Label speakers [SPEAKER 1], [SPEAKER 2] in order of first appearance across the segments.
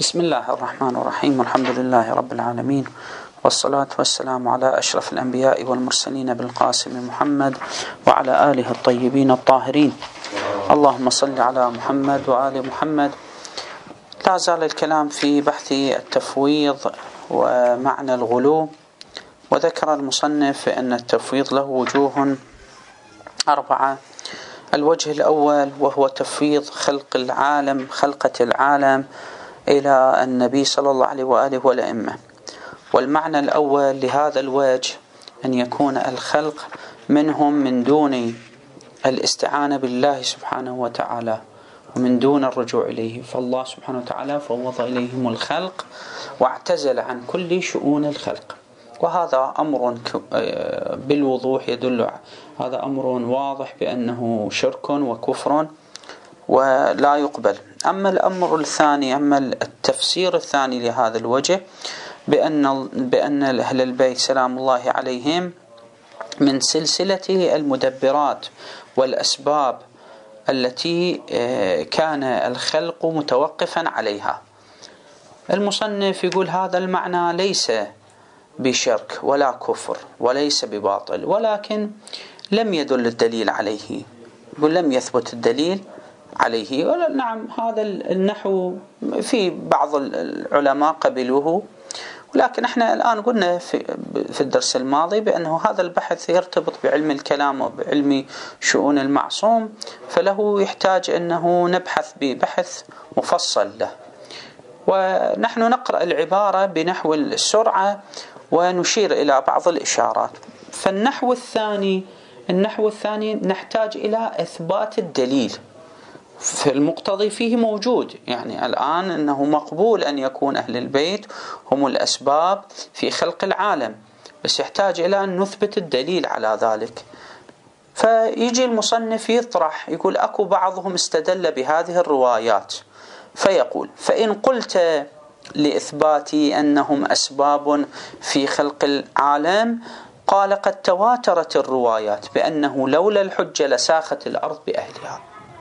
[SPEAKER 1] بسم الله الرحمن الرحيم. الحمد لله رب العالمين، والصلاة والسلام على أشرف الأنبياء والمرسلين بالقاسم محمد وعلى آله الطيبين الطاهرين. اللهم صل على محمد وآل محمد. لا زال الكلام في بحث التفويض ومعنى الغلو، وذكر المصنف أن التفويض له وجوه 4. الوجه الأول وهو تفويض خلقة العالم إلى النبي صلى الله عليه وآله والأئمة. والمعنى الأول لهذا الوجه أن يكون الخلق منهم من دون الاستعانة بالله سبحانه وتعالى ومن دون الرجوع إليه، فالله سبحانه وتعالى فوض إليهم الخلق واعتزل عن كل شؤون الخلق. وهذا أمر بالوضوح يدل، هذا أمر واضح بأنه شرك وكفر ولا يقبل. أما الأمر الثاني، أما التفسير الثاني لهذا الوجه بأن أهل البيت سلام الله عليهم من سلسلة المدبرات والأسباب التي كان الخلق متوقفا عليها. المصنف يقول هذا المعنى ليس بشرك ولا كفر وليس بباطل، ولكن لم يدل الدليل عليه، يقول لم يثبت الدليل عليه. نعم، هذا النحو في بعض العلماء قبلوه، ولكن احنا الآن قلنا في الدرس الماضي بأنه هذا البحث يرتبط بعلم الكلام وبعلم شؤون المعصوم، فله يحتاج أنه نبحث ببحث مفصل له. ونحن نقرأ العبارة بنحو السرعة ونشير إلى بعض الإشارات. فالنحو الثاني نحتاج إلى إثبات الدليل، في المقتضي فيه موجود، يعني الآن أنه مقبول أن يكون أهل البيت هم الأسباب في خلق العالم، بس يحتاج إلى أن نثبت الدليل على ذلك. فيجي المصنف يطرح، يقول أكو بعضهم استدل بهذه الروايات، فيقول فإن قلت لإثبات أنهم أسباب في خلق العالم، قال قد تواترت الروايات بأنه لولا الحجة لساخت الأرض بأهلها.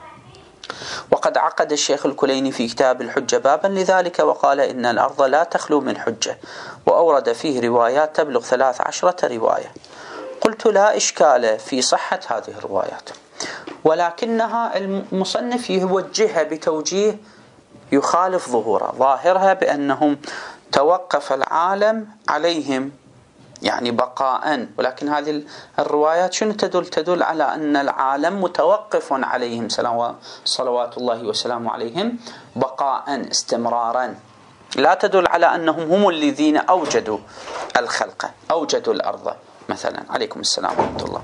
[SPEAKER 1] وقد عقد الشيخ الكليني في كتاب الحجة بابا لذلك، وقال إن الأرض لا تخلو من حجة، وأورد فيه روايات تبلغ 13 رواية. قلت لا إشكال في صحة هذه الروايات، ولكنها المصنف يوجهها بتوجيه يخالف ظاهرها بأنهم توقف العالم عليهم، يعني بقاء. ولكن هذه الروايات شنو تدل على أن العالم متوقف عليهم صلوات الله وسلامه عليهم بقاء استمرارا، لا تدل على أنهم هم الذين أوجدوا الخلق، أوجدوا الأرض مثلا. عليكم السلام ورحمة الله.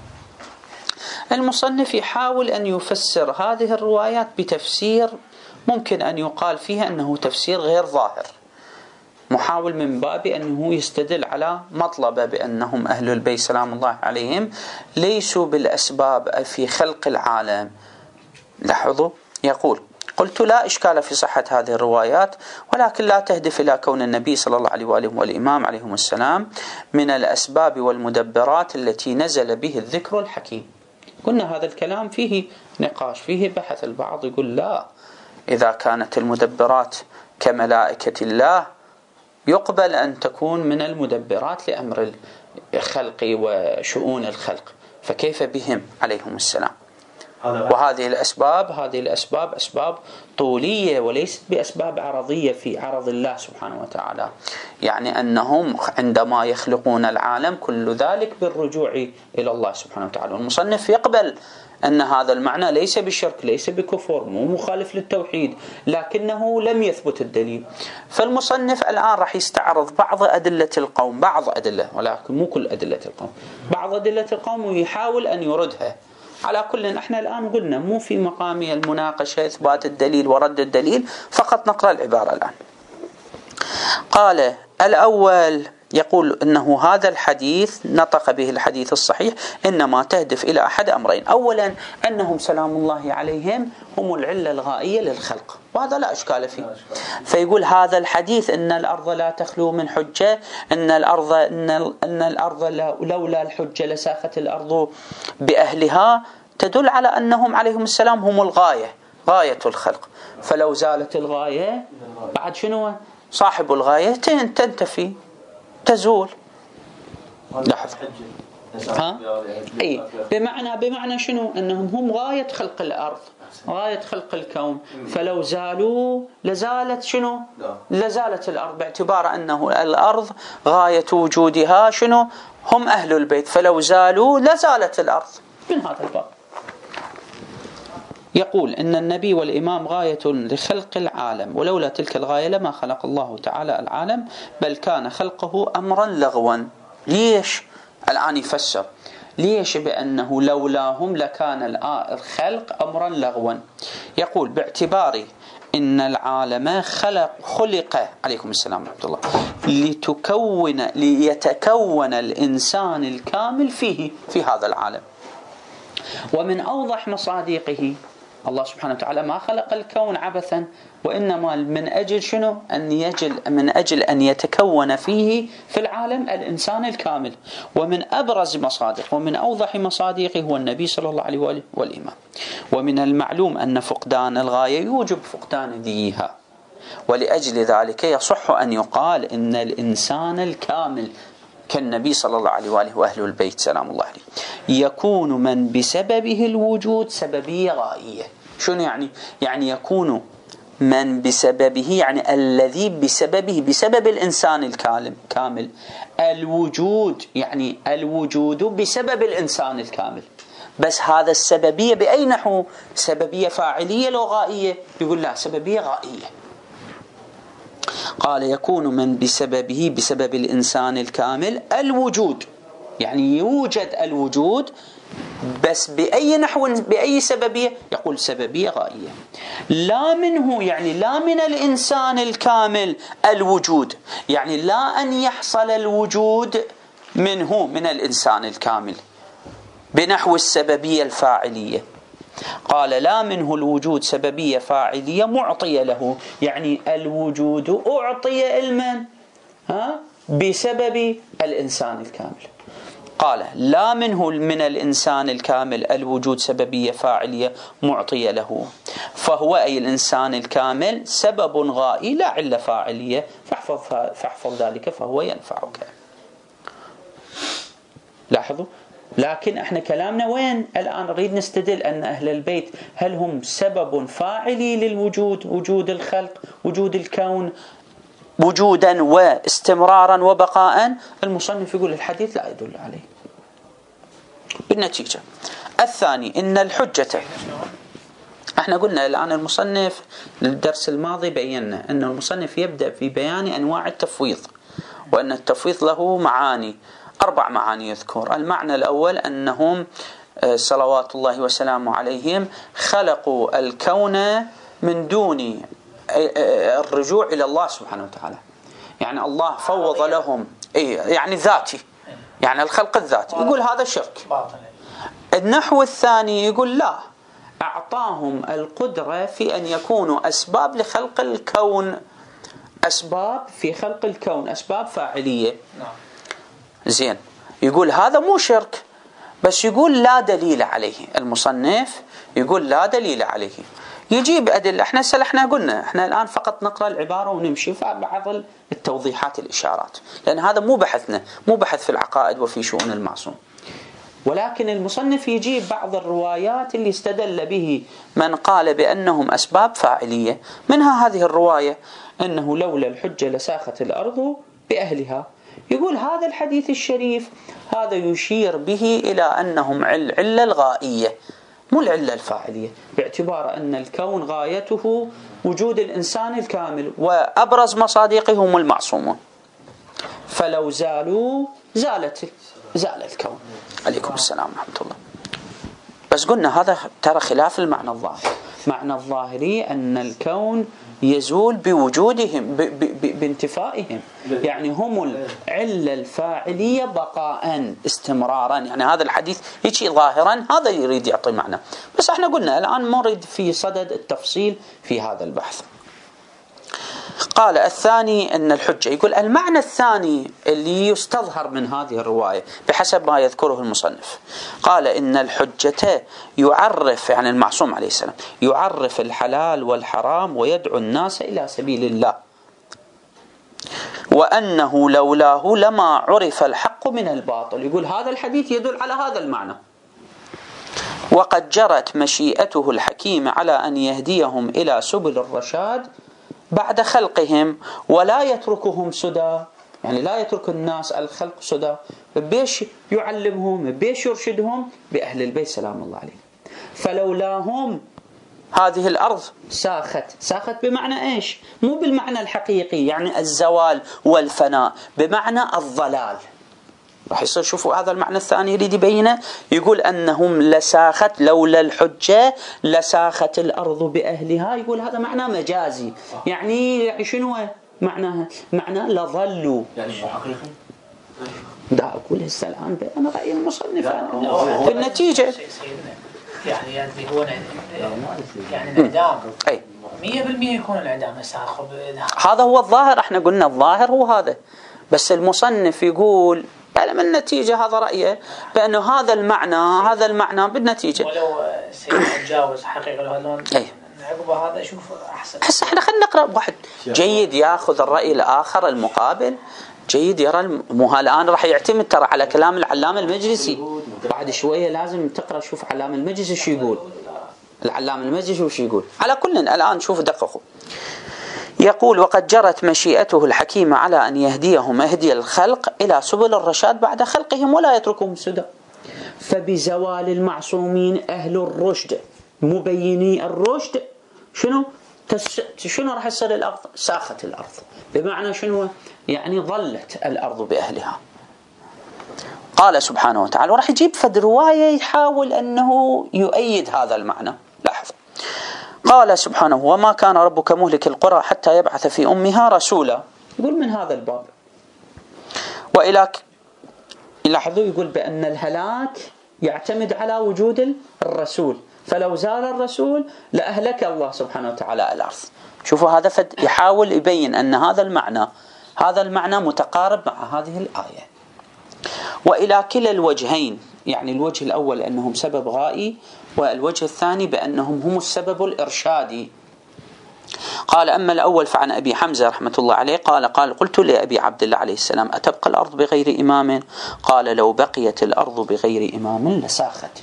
[SPEAKER 1] المصنف يحاول أن يفسر هذه الروايات بتفسير ممكن أن يقال فيها أنه تفسير غير ظاهر، محاول من باب أنه يستدل على مطلبة بأنهم أهل البيت سلام الله عليهم ليسوا بالأسباب في خلق العالم. لاحظوا، يقول قلت لا إشكال في صحة هذه الروايات، ولكن لا تهدف إلى كون النبي صلى الله عليه وآله والإمام عليهم السلام من الأسباب والمدبرات التي نزل به الذكر الحكيم. قلنا هذا الكلام فيه نقاش، فيه بحث. البعض يقول لا، إذا كانت المدبرات كملائكة الله يقبل أن تكون من المدبرات لأمر الخلق وشؤون الخلق، فكيف بهم عليهم السلام؟ وهذه الأسباب أسباب طولية وليست بأسباب عرضية في عرض الله سبحانه وتعالى، يعني أنهم عندما يخلقون العالم كل ذلك بالرجوع إلى الله سبحانه وتعالى. المصنف يقبل أن هذا المعنى ليس بشرك، ليس بكفر، مو مخالف للتوحيد، لكنه لم يثبت الدليل. فالمصنف الآن راح يستعرض بعض أدلة القوم، بعض أدلة، ولكن مو كل أدلة القوم، بعض أدلة القوم، ويحاول أن يردها. على كل احنا الآن قلنا مو في مقام المناقشة إثبات الدليل ورد الدليل، فقط نقرأ العبارة الآن. قال الأول، يقول أنه هذا الحديث نطق به الحديث الصحيح إنما تهدف إلى أحد أمرين. أولا أنهم سلام الله عليهم هم العلة الغائية للخلق، وهذا لا إشكال فيه. فيقول هذا الحديث إن الأرض لا تخلو من حجة، إن الأرض لولا الحجة لساخت الأرض بأهلها، تدل على أنهم عليهم السلام هم الغاية، غاية الخلق، فلو زالت الغاية بعد شنو صاحب الغاية تنتفي تزول. لاحظ اي بمعنى شنو؟ انهم هم غاية خلق الارض، غاية خلق الكون، فلو زالوا لزالت شنو؟ لزالت الارض، باعتبار انه الارض غاية وجودها شنو؟ هم اهل البيت، فلو زالوا لزالت الارض. من هذا الباب يقول ان النبي والامام غاية لخلق العالم، ولولا تلك الغاية لما خلق الله تعالى العالم، بل كان خلقه امرا لغوا. ليش؟ الآن يفسر ليش بأنه لولاهم لكان الخلق أمرا لغوا. يقول باعتبار إن العالم خلق عليكم السلام ورحمة الله ليتكون الإنسان الكامل فيه، في هذا العالم. ومن أوضح مصادقه الله سبحانه وتعالى ما خلق الكون عبثا، وإنما من أجل شنو؟ من أجل أن يتكون فيه في العالم الإنسان الكامل. ومن أبرز مصادق ومن أوضح مصادقه هو النبي صلى الله عليه وآله والإمام. ومن المعلوم أن فقدان الغاية يوجب فقدان ذيها، ولأجل ذلك يصح أن يقال إن الإنسان الكامل كالنبي صلى الله عليه وآله وأهل البيت سلام الله عليه يكون من بسببه الوجود سببية غائية. شنو يعني؟ يعني يكون من بسببه، يعني الذي بسببه، بسبب الإنسان الكامل الوجود، يعني الوجود بسبب الإنسان الكامل. بس هذا السببية بأي نحو؟ سببية فاعلية لو غائية؟ يقول لا، سببية غائية. قال يكون من بسببه، بسبب الإنسان الكامل الوجود، يعني يوجد الوجود، بس بأي نحو، بأي سببية؟ يقول سببية غائية. لا منه، يعني لا من الإنسان الكامل الوجود، يعني لا أن يحصل الوجود منه، من الإنسان الكامل بنحو السببية الفاعلية. قال لا منه الوجود سببية فاعلية معطية له، يعني الوجود أعطي المن بسبب الإنسان الكامل. قال لا منه من الإنسان الكامل الوجود سببية فاعلية معطية له، فهو أي الإنسان الكامل سبب غائي لا علة فاعلية، فاحفظ ذلك فهو ينفعك. لاحظوا، لكن احنا كلامنا وين الآن؟ نريد نستدل أن أهل البيت هل هم سبب فاعلي للوجود، وجود الخلق، وجود الكون وجودا واستمرارا وبقاء؟ المصنف يقول الحديث لا يدل عليه. بالنتيجة الثاني إن الحجة، احنا قلنا الآن المصنف للدرس الماضي بينا أن المصنف يبدأ في بيان أنواع التفويض، وأن التفويض له معاني، 4 معاني يذكر. المعنى الأول أنهم صلوات الله وسلامه عليهم خلقوا الكون من دون الرجوع إلى الله سبحانه وتعالى، يعني الله فوض لهم يعني ذاتي، يعني الخلق الذاتي، يقول هذا شرك. النحو الثاني يقول لا، أعطاهم القدرة في أن يكونوا أسباب لخلق الكون، أسباب في خلق الكون، أسباب فاعلية. زين، يقول هذا مو شرك، بس يقول لا دليل عليه. المصنف يقول لا دليل عليه، يجيب أدلة. احنا قلنا احنا الآن فقط نقرأ العبارة ونمشي في بعض التوضيحات، الإشارات، لأن هذا مو بحثنا، مو بحث في العقائد وفي شؤون المعصوم. ولكن المصنف يجيب بعض الروايات اللي استدل به من قال بأنهم أسباب فاعلية. منها هذه الرواية أنه لولا الحجة لساخت الأرض بأهلها. يقول هذا الحديث الشريف هذا يشير به إلى أنهم علة الغائية، مو العلة الفاعلية، باعتبار أن الكون غايته وجود الإنسان الكامل، وأبرز مصادقهم المعصومون، فلو زالوا زال الكون. عليكم السلام ورحمة الله. بس قلنا هذا ترى خلاف المعنى الظاهري. معنى الظاهري أن الكون يزول بوجودهم، بانتفائهم، يعني هم العلة الفاعلية بقاء استمرارا. يعني هذا الحديث يجي ظاهرا هذا يريد يعطي معنى، بس احنا قلنا الآن ما نريد في صدد التفصيل في هذا البحث. قال الثاني أن الحجة، يقول المعنى الثاني اللي يستظهر من هذه الرواية بحسب ما يذكره المصنف، قال إن الحجة يعرف، يعني المعصوم عليه السلام يعرف الحلال والحرام ويدعو الناس إلى سبيل الله، وأنه لولاه لما عرف الحق من الباطل. يقول هذا الحديث يدل على هذا المعنى. وقد جرت مشيئته الحكيمة على أن يهديهم إلى سبل الرشاد بعد خلقهم ولا يتركهم سدى، يعني لا يترك الناس الخلق سدى، بيش يعلمهم، بيش يرشدهم؟ بأهل البيت سلام الله عليهم. فلولاهم هذه الأرض ساخت بمعنى إيش؟ مو بالمعنى الحقيقي يعني الزوال والفناء، بمعنى الضلال. راح يصير شوفوا هذا المعنى الثاني يريد يبينه، يقول أنهم لساخت، لولا الحجة لساخت الأرض بأهلها. يقول هذا معنى مجازي، يعني شنو معناها؟ معناه لظلوا، يعني مو حقيقي. دا أقول هسه الآن أنا رأي المصنف في النتيجة
[SPEAKER 2] يعني هو يعني الإعدام 100% يكون الإعدام ساخ.
[SPEAKER 1] هذا هو الظاهر، احنا قلنا الظاهر هو هذا، بس المصنف يقول من النتيجة هذا رأيه بأنه هذا المعنى بالنتيجة.
[SPEAKER 2] ولو سيتجاوز حقيقة له عقب هذا شوف أحسن.
[SPEAKER 1] هسه احنا خلينا نقرأ واحد جيد يأخذ الرأي الآخر المقابل، جيد يرى مو الآن راح يعتمد ترى على كلام العلامة المجلسي، بعد شوية لازم تقرأ شوف علامة المجلسي شو يقول، العلامة المجلسي وش يقول. على كل الآن شوف دققوا. يقول وقد جرت مشيئته الحكيمة على أن يهديهم اهدي الخلق إلى سبل الرشاد بعد خلقهم ولا يتركهم سدى. فبزوال المعصومين أهل الرشد مبيني الرشد شنو راح يصير الأرض؟ ساخت الأرض، بمعنى شنو؟ يعني ظلت الأرض بأهلها. قال سبحانه وتعالى، وراح يجيب فد رواية يحاول أنه يؤيد هذا المعنى. لاحظ قال سبحانه وما كان ربك مهلك القرى حتى يبعث في أمها رسولا. يقول من هذا الباب وإلى لاحظوا يقول بأن الهلاك يعتمد على وجود الرسول، فلو زال الرسول لأهلك الله سبحانه وتعالى الأرض. شوفوا هذا فد يحاول يبين أن هذا المعنى متقارب مع هذه الآية. وإلى كلا الوجهين، يعني الوجه الأول أنهم سبب غائي، والوجه الثاني بأنهم هم السبب الإرشادي. قال أما الأول فعن أبي حمزة رحمة الله عليه قال قلت لأبي عبد الله عليه السلام أتبقى الأرض بغير إمام؟ قال لو بقيت الأرض بغير إمام لساخت.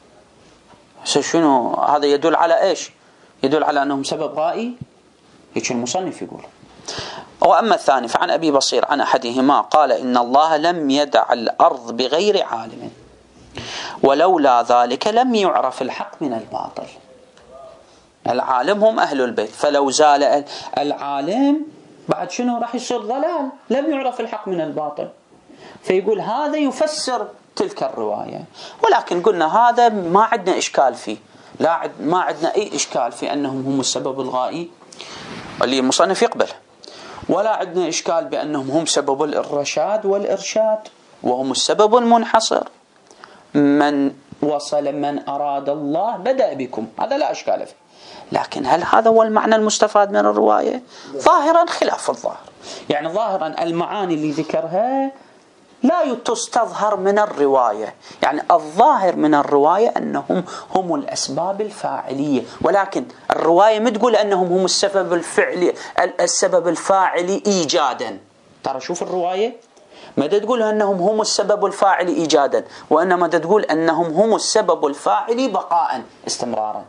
[SPEAKER 1] شنو هذا يدل على إيش؟ يدل على أنهم سبب غائي، هيك المصنف يقول. وأما الثاني فعن أبي بصير عن أحدهما قال إن الله لم يدع الأرض بغير عالم ولولا ذلك لم يعرف الحق من الباطل. العالم هم أهل البيت، فلو زال العالم بعد شنو راح يصير ضلال، لم يعرف الحق من الباطل. فيقول هذا يفسر تلك الرواية، ولكن قلنا هذا ما عندنا إشكال فيه، ما عندنا أي إشكال في أنهم هم السبب الغائي اللي المصنف يقبل، ولا عندنا إشكال بأنهم هم سبب الرشاد والإرشاد وهم السبب المنحصر. من وصل من أراد الله بدأ بكم، هذا لا إشكال فيه. لكن هل هذا هو المعنى المستفاد من الرواية؟ ظاهرا خلاف الظاهر، يعني ظاهرا المعاني اللي ذكرها لا تستظهر من الرواية، يعني الظاهر من الرواية أنهم هم الأسباب الفاعلية، ولكن الرواية ما تقول أنهم هم السبب الفاعلي إيجادا. ترى شوف الرواية ما تقول أنهم هم السبب الفاعلي إيجادا، وإنما تقول أنهم هم السبب الفاعلي بقاء استمرارا.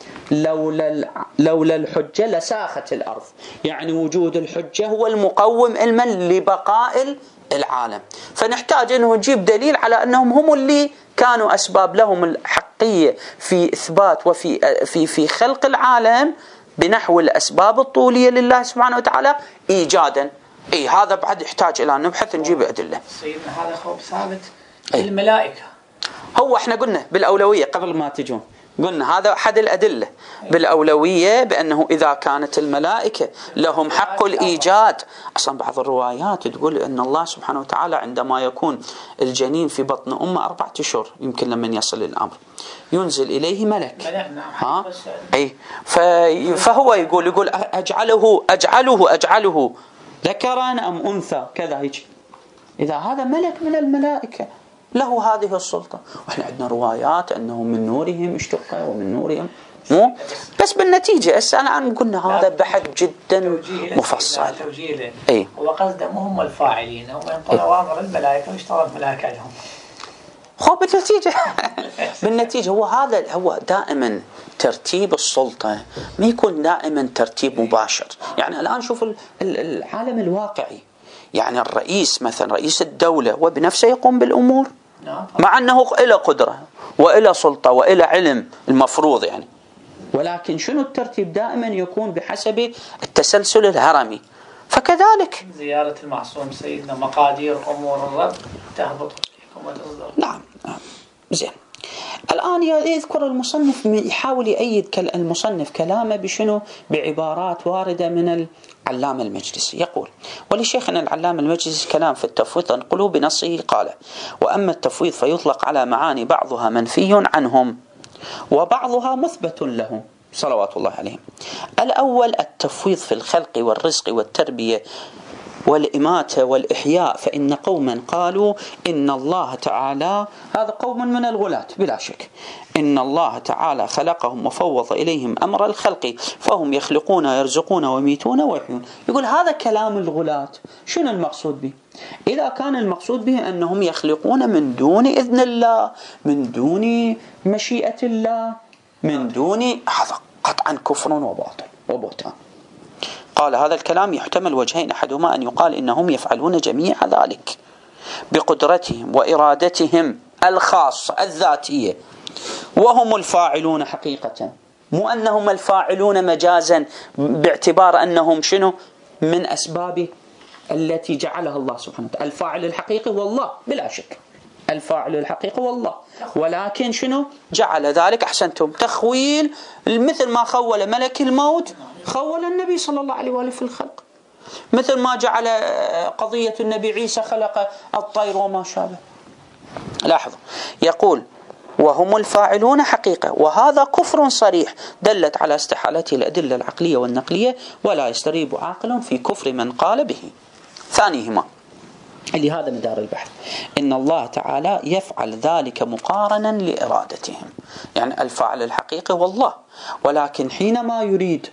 [SPEAKER 1] لولا الحجة لساخت الأرض، يعني وجود الحجة هو المقوم علما لبقاء العالم. فنحتاج أنه نجيب دليل على أنهم هم اللي كانوا أسباب لهم الحقية في إثبات وفي خلق العالم بنحو الأسباب الطولية لله سبحانه وتعالى إيجادا. هذا بعد يحتاج إلى أن نبحث نجيب أدلة.
[SPEAKER 2] سيدنا هذا خوف ثابت الملائكة.
[SPEAKER 1] هو احنا قلنا بالأولوية قبل ما تجون قلنا هذا أحد الأدلة بالأولوية، بأنه إذا كانت الملائكة لهم حق الإيجاد. أصلا بعض الروايات تقول أن الله سبحانه وتعالى عندما يكون الجنين في بطن أمه 4 أشهر يمكن لمن يصل الأمر ينزل إليه ملك. أي فهو يقول أجعله ذكرا أم أنثى كذا هيك. إذا هذا ملك من الملائكة له هذه السلطة، وإحنا عندنا روايات أنه من نورهم اشتق ومن نورهم مو بس بالنتيجة. الآن قلنا هذا بحث جدا مفصل.
[SPEAKER 2] أي هو قصده هم الفاعلين، هم ينطلوا أمر الملائكة ويشترط الملائكة لهم.
[SPEAKER 1] هو بالنتيجة هو دائما ترتيب السلطة ما يكون دائما ترتيب مباشر. يعني الآن شوف العالم الواقعي، يعني الرئيس مثلا رئيس الدولة وبنفسه يقوم بالأمور مع أنه إلى قدرة وإلى سلطة وإلى علم المفروض يعني، ولكن شنو الترتيب دائما يكون بحسب التسلسل الهرمي. فكذلك
[SPEAKER 2] زيارة المعصوم سيدنا مقادير أمور الرب تهبط وتصدر.
[SPEAKER 1] نعم زين. الآن يذكر المصنف يحاول يؤيد المصنف كلامه بشنو؟ بعبارات واردة من العلامة المجلسي. يقول: ولشيخنا العلامة المجلسي كلام في التفويض تنقله بنصه قال: وأما التفويض فيطلق على معاني بعضها منفي عنهم وبعضها مثبت لهم صلوات الله عليهم. الأول التفويض في الخلق والرزق والتربية والإماتة والإحياء، فإن قوما قالوا إن الله تعالى، هذا قوم من الغلاة بلا شك، إن الله تعالى خلقهم وفوض إليهم أمر الخلق فهم يخلقون ويرزقون ويميتون ويحيون. يقول هذا كلام الغلاة. شنو المقصود به؟ إذا كان المقصود به أنهم يخلقون من دون إذن الله، من دون مشيئة الله، من دون، هذا قطعا كفر وباطل وبهتان. قال: هذا الكلام يحتمل وجهين، أحدهما أن يقال إنهم يفعلون جميع ذلك بقدرتهم وإرادتهم الخاصة الذاتية وهم الفاعلون حقيقة، مو أنهم الفاعلون مجازا باعتبار أنهم شنو من أسباب التي جعلها الله سبحانه وتعالى. الفاعل الحقيقي هو الله بلا شك، الفاعل الحقيقي هو الله، ولكن شنو جعل ذلك؟ أحسنتم، تخويل، مثل ما خول ملك الموت خول النبي صلى الله عليه وآله في الخلق، مثل ما جعل قضية النبي عيسى خلق الطير وما شابه. لاحظوا، يقول: وهم الفاعلون حقيقة، وهذا كفر صريح دلت على استحالته الأدلة العقلية والنقلية، ولا يستريب عاقل في كفر من قال به. ثانيهما اللي هذا مدار البحث، إن الله تعالى يفعل ذلك مقارنا لإرادتهم، يعني الفاعل الحقيقي هو الله، ولكن حينما يريد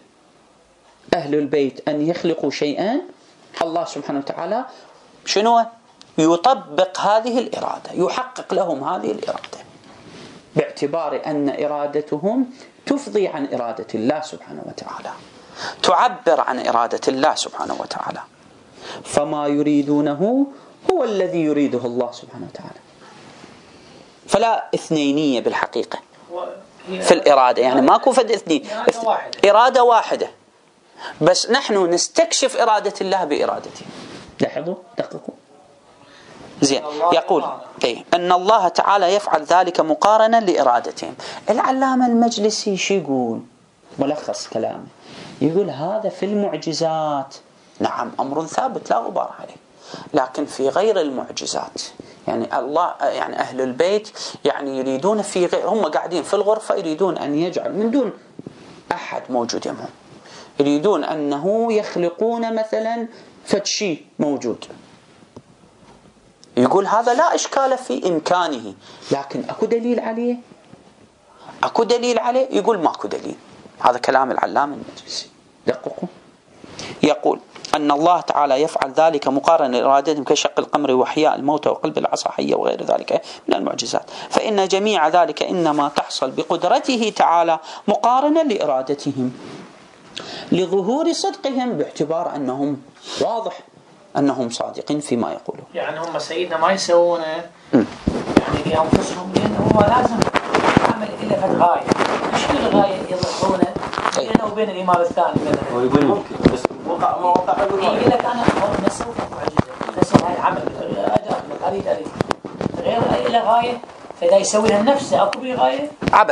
[SPEAKER 1] أهل البيت أن يخلقوا شيئا، الله سبحانه وتعالى شنو يطبق هذه الإرادة، يحقق لهم هذه الإرادة، باعتبار أن إرادتهم تفضي عن إرادة الله سبحانه وتعالى، تعبر عن إرادة الله سبحانه وتعالى. فما يريدونه هو الذي يريده الله سبحانه وتعالى. فلا اثنينية بالحقيقة في الإرادة، يعني ماكو فد اثنين، إرادة واحدة، بس نحن نستكشف إرادة الله بإرادته. لاحظوا دققوا زين. يقول أن الله تعالى يفعل ذلك مقارنا لإرادتهم. العلامة المجلسي شو يقول؟ ملخص كلامه، يقول هذا في المعجزات نعم أمر ثابت لا غبار عليه، لكن في غير المعجزات، يعني الله، يعني أهل البيت يعني يريدون في غير، هم قاعدين في الغرفة يريدون أن يجعل من دون أحد موجود يمهم، يريدون أنه يخلقون مثلا فتشي موجود، يقول هذا لا إشكال في إمكانه، لكن أكو دليل عليه؟ أكو دليل عليه؟ يقول ماكو دليل. هذا كلام العلامة المجلسي، دققوا. يقول أن الله تعالى يفعل ذلك مقارنة لإرادتهم كشق القمر وإحياء الموتى وقلب العصا حية وغير ذلك من المعجزات، فإن جميع ذلك إنما تحصل بقدرته تعالى مقارنة لإرادتهم لظهور صدقهم، باعتبار أنهم واضح أنهم صادقين فيما يقولون.
[SPEAKER 2] يعني هم سيدنا ما يسوونه يعني لأنفسهم، لأنه لازم يعمل إلى فد غاية، مش الغاية يضحونه بينه وبين الإمام الثاني مثلا.
[SPEAKER 3] هو يقول ممكن بس ما وقع يقول
[SPEAKER 2] لك أنا نسوي معجزة، نسوي هاي عمل أريد غير إلى غاية، فإذا يسويها نفسه أكو غاية
[SPEAKER 1] عبث.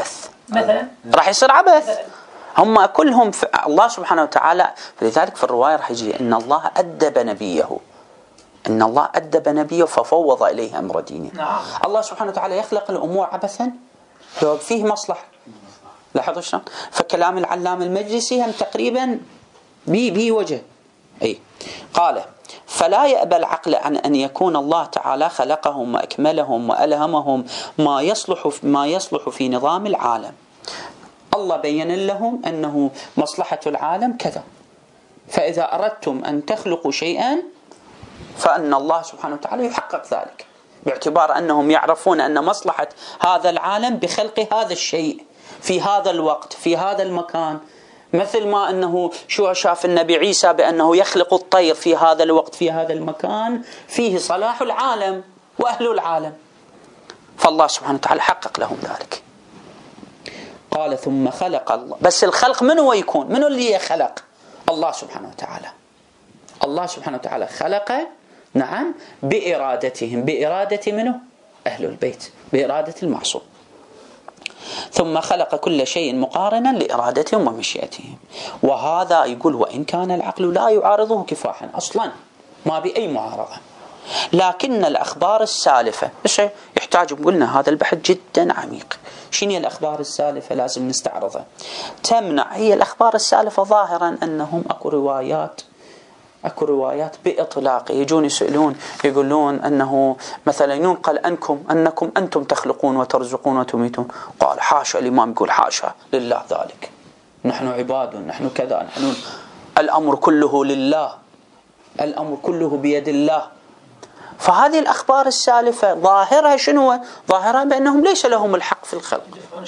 [SPEAKER 2] مثلا
[SPEAKER 1] راح يصير عبث. هم كلهم الله سبحانه وتعالى، لذلك في الرواية راح يجي إن الله أدب نبيه، إن الله أدب نبيه ففوض إليه أمر دينه.
[SPEAKER 2] نعم.
[SPEAKER 1] الله سبحانه وتعالى يخلق الأمور عبثا لو فيه مصلحة. لاحظوا شلون؟ فكلام العلام المجلسي هم تقريبا بي وجه. أي قال: فلا يأبى العقل عن أن يكون الله تعالى خلقهم وأكملهم وألهمهم ما يصلح في نظام العالم. الله بين لهم أنه مصلحة العالم كذا، فإذا أردتم أن تخلقوا شيئا فأن الله سبحانه وتعالى يحقق ذلك، باعتبار أنهم يعرفون أن مصلحة هذا العالم بخلق هذا الشيء في هذا الوقت في هذا المكان، مثل ما أنه شو شاف النبي عيسى بأنه يخلق الطير في هذا الوقت في هذا المكان فيه صلاح العالم وأهل العالم، فالله سبحانه وتعالى حقق لهم ذلك. قال: ثم خلق الله. بس الخلق منو يكون؟ منو اللي يخلق؟ الله سبحانه وتعالى. الله سبحانه وتعالى خلق، نعم، بإرادتهم. بإرادة منه؟ أهل البيت، بإرادة المعصوم. ثم خلق كل شيء مقارنا لإرادتهم ومشيئتهم. وهذا يقول وإن كان العقل لا يعارضه كفاحا، أصلا ما بأي معارضة، لكن الأخبار السالفة يحتاج، قلنا هذا البحث جدا عميق. شنو الأخبار السالفة؟ لازم نستعرضها. تمنع هي الأخبار السالفة ظاهرا أنهم أكو روايات بإطلاق يجون يسألون يقولون أنه مثلا ينقل أنكم أنتم تخلقون وترزقون وتميتون. قال حاشا، الإمام يقول حاشا لله ذلك، نحن عباد، نحن كذا، نحن الأمر كله لله، الأمر كله بيد الله. فهذه الأخبار السالفة ظاهرها شنو؟ ظاهرها بأنهم ليس لهم الحق في الخلق.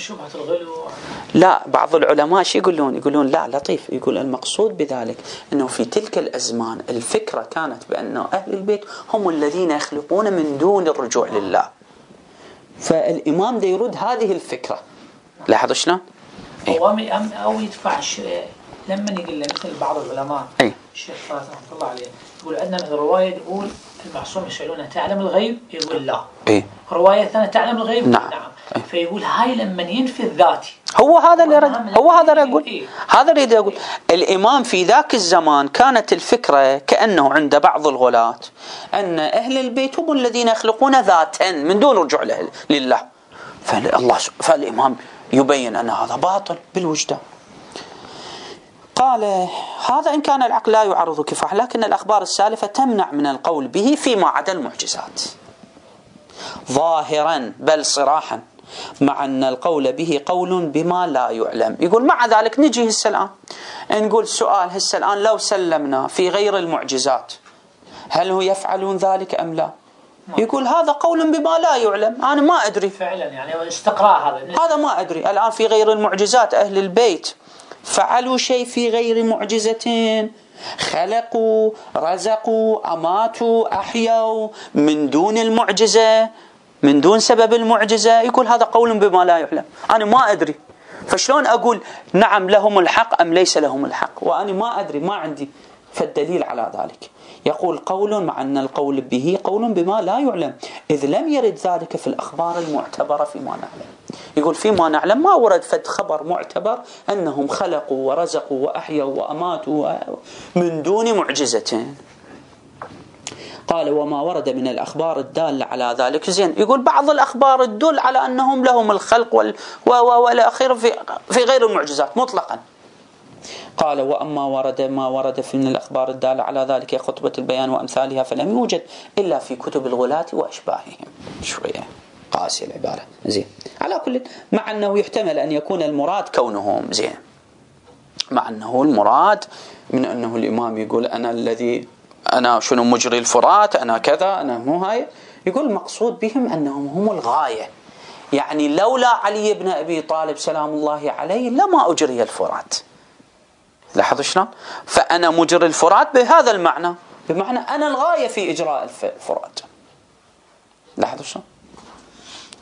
[SPEAKER 1] لا، بعض العلماء شو يقولون لا لطيف، يقول المقصود بذلك أنه في تلك الأزمان الفكرة كانت بأن أهل البيت هم الذين يخلقون من دون الرجوع لله، فالإمام دا يرد هذه الفكرة. لاحظوا شلون؟
[SPEAKER 2] أو يدفع لما يقول مثل بعض العلماء الشيخ فاز رحمه الله عليه يقول عندنا مثل رواية تقول المعصوم يسألونه تعلم الغيب؟ يقول لا. رواية ثانية تعلم الغيب؟ نعم. فيقول هاي لما ينفي الذاتي
[SPEAKER 1] هو هذا اللي يقول هذا اللي يقول الإمام في ذاك الزمان كانت الفكرة كأنه عند بعض الغلاة أن أهل البيت هم الذين يخلقون ذاتا من دون رجوع لله، فالإمام يبين أن هذا باطل بالوجدان. قال: هذا إن كان العقل لا يعارض كفاح، لكن الأخبار السالفة تمنع من القول به فيما عدا المعجزات ظاهرا بل صراحا، مع أن القول به قول بما لا يعلم. يقول مع ذلك نجي هسه الآن نقول سؤال، هسه الآن لو سلمنا في غير المعجزات هل هو يفعلون ذلك أم لا؟ يقول هذا قول بما لا يعلم، أنا ما أدري
[SPEAKER 2] فعلا، يعني استقراء
[SPEAKER 1] هذا ما أدري. الآن في غير المعجزات أهل البيت فعلوا شيء في غير معجزتين، خلقوا، رزقوا، أماتوا، أحيوا من دون المعجزة، من دون سبب المعجزة. يقول هذا قول بما لا يعلم، أنا ما أدري، فشلون أقول نعم لهم الحق أم ليس لهم الحق وأنا ما أدري، ما عندي فالدليل على ذلك. يقول قول مع أن القول به قول بما لا يعلم، إذ لم يرد ذلك في الأخبار المعتبرة فيما نعلم. يقول فيما نعلم ما ورد فد خبر معتبر أنهم خلقوا ورزقوا وأحيوا وأماتوا من دون معجزة. قال: وما ورد من الأخبار الدالة على ذلك. زين، يقول بعض الأخبار تدل على أنهم لهم الخلق والأخير في غير المعجزات مطلقا. قال: وأما ما ورد من الأخبار الدالة على ذلك خطبة البيان وأمثالها فلم يوجد إلا في كتب الغلاة وأشباههم. شوية قاسية العبارة. زين، على كل، مع أنه يحتمل أن يكون المراد كونهم، زين، مع أنه المراد من أنه الإمام يقول أنا شنو مجري الفرات، أنا كذا، أنا مو هاي. يقول المقصود بهم أنهم هم الغاية، يعني لولا علي بن أبي طالب سلام الله عليه لما أجري الفرات. لاحظوا شلون؟ فأنا مجري الفرات بهذا المعنى، بمعنى أنا الغاية في إجراء الفرات. لاحظوا شلون؟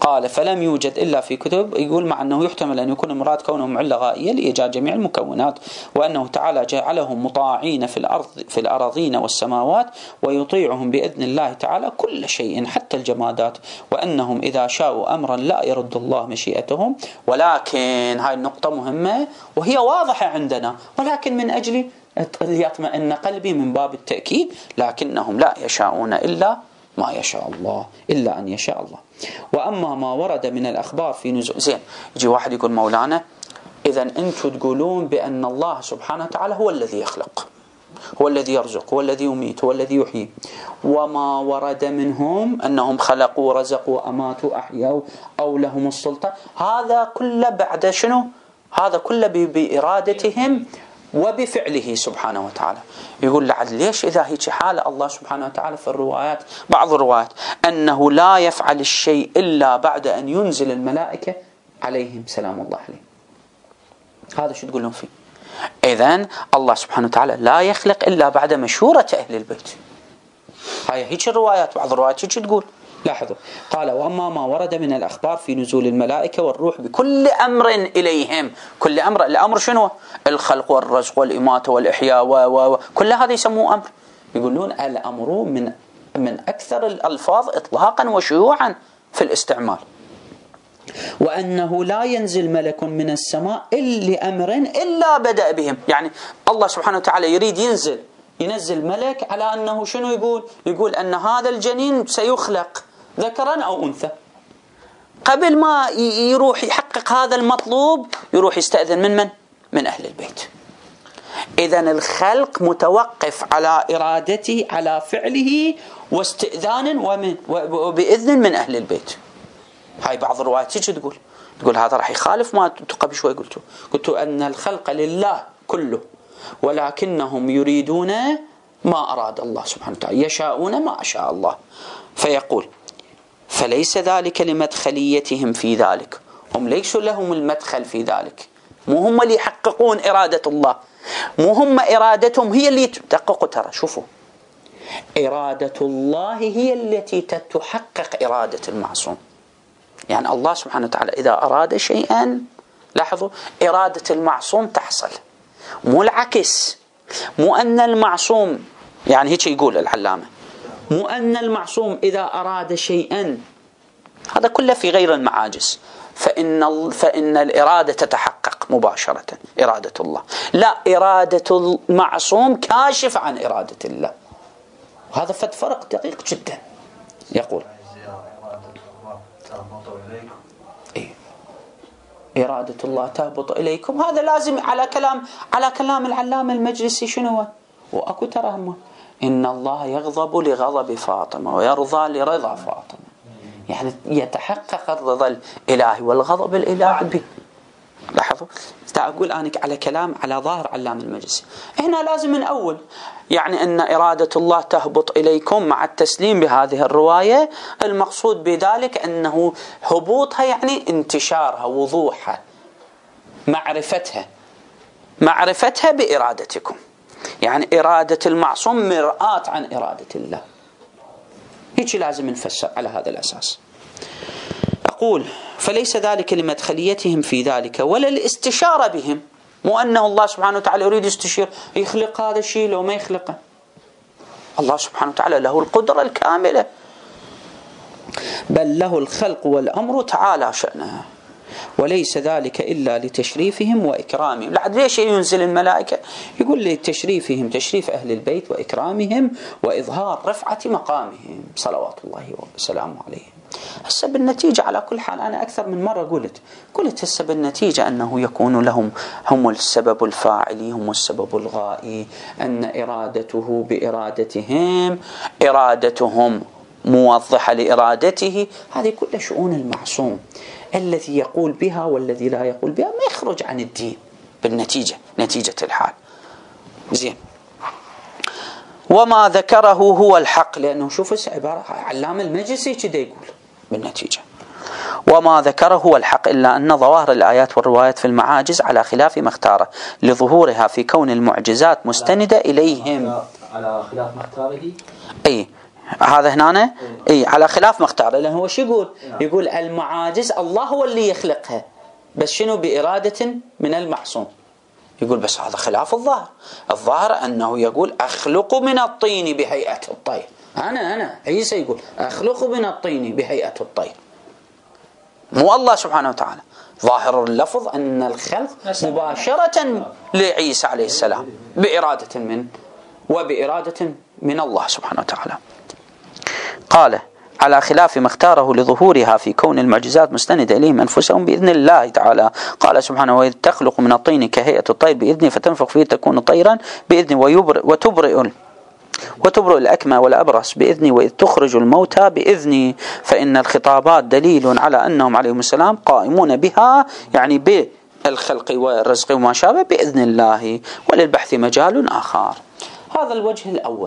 [SPEAKER 1] قال فلم يوجد إلا في كتب، يقول مع أنه يحتمل أن يكون مراد كونهم علة غائية لإيجاد جميع المكونات، وأنه تعالى جعلهم مطاعين في الأراضين والسماوات ويطيعهم بإذن الله تعالى كل شيء حتى الجمادات، وأنهم إذا شاءوا أمرا لا يرد الله مشيئتهم. ولكن هاي النقطة مهمة وهي واضحة عندنا، ولكن من أجل ليطمئن قلبي من باب التأكيد، لكنهم لا يشاءون إلا ما يشاء الله، إلا أن يشاء الله. وأما ما ورد من الأخبار في نزول، زين يجي واحد يقول مولانا إذا أنتم تقولون بأن الله سبحانه وتعالى هو الذي يخلق، هو الذي يرزق، هو الذي يميت، هو الذي يحيي، وما ورد منهم أنهم خلقوا رزقوا أماتوا أحيوا أو لهم السلطة، هذا كله بعد شنو؟ هذا كله بإرادتهم وبفعله سبحانه وتعالى. يقول لعل ليش إذا هيك حال الله سبحانه وتعالى في الروايات، بعض الروايات أنه لا يفعل الشيء إلا بعد أن ينزل الملائكة عليهم سلام الله عليهم. هذا شو تقولون فيه؟ إذن الله سبحانه وتعالى لا يخلق إلا بعد مشورة أهل البيت. هاي هيك الروايات، بعض الروايات هيك تقول. لاحظوا قال وأما ما ورد من الأخبار في نزول الملائكة والروح بكل أمر إليهم. كل أمر، الأمر شنو؟ الخلق والرزق والإماتة والإحياء كل هذا يسموه أمر. يقولون الأمر من أكثر الألفاظ إطلاقا وشيوعا في الاستعمال. وأنه لا ينزل ملك من السماء لأمر إلا بدأ بهم. يعني الله سبحانه وتعالى يريد ينزل ملك على أنه شنو يقول أن هذا الجنين سيخلق ذكرا أو أنثى. قبل ما يروح يحقق هذا المطلوب يروح يستأذن من أهل البيت. إذن الخلق متوقف على إرادته، على فعله واستئذان وبإذن من أهل البيت. هاي بعض الروايات تقول هذا راح يخالف ما قبل شوي قلت أن الخلق لله كله، ولكنهم يريدون ما أراد الله سبحانه وتعالى، يشاءون ما أشاء الله. فيقول فليس ذلك لمدخليتهم في ذلك، هم ليسوا لهم المدخل في ذلك، مو هم اللي يحققون إرادة الله، مو هم إرادتهم هي اللي تحققوا. ترى شوفوا إرادة الله هي التي تحقق إرادة المعصوم. يعني الله سبحانه وتعالى إذا أراد شيئا، لاحظوا إرادة المعصوم تحصل، مو العكس. مو أن المعصوم، يعني هيك يقول العلامة، مو أن المعصوم إذا أراد شيئا، هذا كله في غير المعاجز، فإن الإرادة تتحقق مباشرة إرادة الله. لا، إرادة المعصوم كاشف عن إرادة الله، وهذا فرق دقيق جدا. يقول إرادة الله تهبط إليكم، هذا لازم على كلام العلامة المجلسي. شنو وأكو ترى إن الله يغضب لغضب فاطمة ويرضى لرضا فاطمة، يعني يتحقق الرضا الإلهي والغضب الإلهي به. لاحظوا أقول أنا على ظاهر علام المجلسي. هنا لازم من أول يعني أن إرادة الله تهبط إليكم مع التسليم بهذه الرواية، المقصود بذلك أنه هبوطها يعني انتشارها، وضوحها، معرفتها بإرادتكم. يعني إرادة المعصوم مرآة عن إرادة الله. هيك لازم نفسر على هذا الأساس. أقول فليس ذلك لمدخليتهم في ذلك ولا الاستشارة بهم، مو أنه الله سبحانه وتعالى يريد يستشير يخلق هذا الشيء لو ما يخلقه. الله سبحانه وتعالى له القدرة الكاملة، بل له الخلق والأمر تعالى شأنه، وليس ذلك إلا لتشريفهم وإكرامهم. لعد ليش ينزل الملائكة؟ يقول لي تشريفهم، تشريف أهل البيت، وإكرامهم وإظهار رفعة مقامهم صلوات الله وسلامه عليهم. هسه بالنتيجة على كل حال أنا أكثر من مرة قلت هسه بالنتيجة أنه يكون لهم هم السبب الفاعلي، هم السبب الغائي، أن إرادته بإرادتهم، إرادتهم موضحة لإرادته. هذه كل شؤون المعصوم، الذي يقول بها والذي لا يقول بها ما يخرج عن الدين بالنتيجة، نتيجة الحال. زين، وما ذكره هو الحق، لأنه شوف عبارة علامة المجلسي كده يقول بالنتيجة وما ذكره هو الحق، إلا أن ظواهر الآيات والروايات في المعاجز على خلاف ما اختاره لظهورها في كون المعجزات مستندة إليهم.
[SPEAKER 3] على خلاف ما اختاره،
[SPEAKER 1] أي هذا هنا على خلاف ما اختاره، لأنه هو شو يقول؟ يقول المعاجز الله هو اللي يخلقها، بس شنو؟ بإرادة من المعصوم. يقول بس هذا خلاف الظاهر. الظاهر أنه يقول أخلق من الطين بهيئة الطير. أنا عيسى يقول أخلق من الطين بهيئة الطير، مو الله سبحانه وتعالى. ظاهر اللفظ أن الخلق مباشرة لعيسى عليه السلام بإرادة من الله سبحانه وتعالى. قال على خلاف ما اختاره لظهورها في كون المعجزات مستندة إليهم أنفسهم بإذن الله تعالى. قال سبحانه وإذ تخلق من الطين كهيئة الطير بإذنه فتنفخ فيه تكون طيرا بإذنه وتبرئ الأكمى والأبرص بإذني وإذ تخرج الموتى بإذني. فإن الخطابات دليل على أنهم عليهم السلام قائمون بها، يعني بالخلق والرزق وما شابه بإذن الله، وللبحث مجال آخر. هذا الوجه الأول.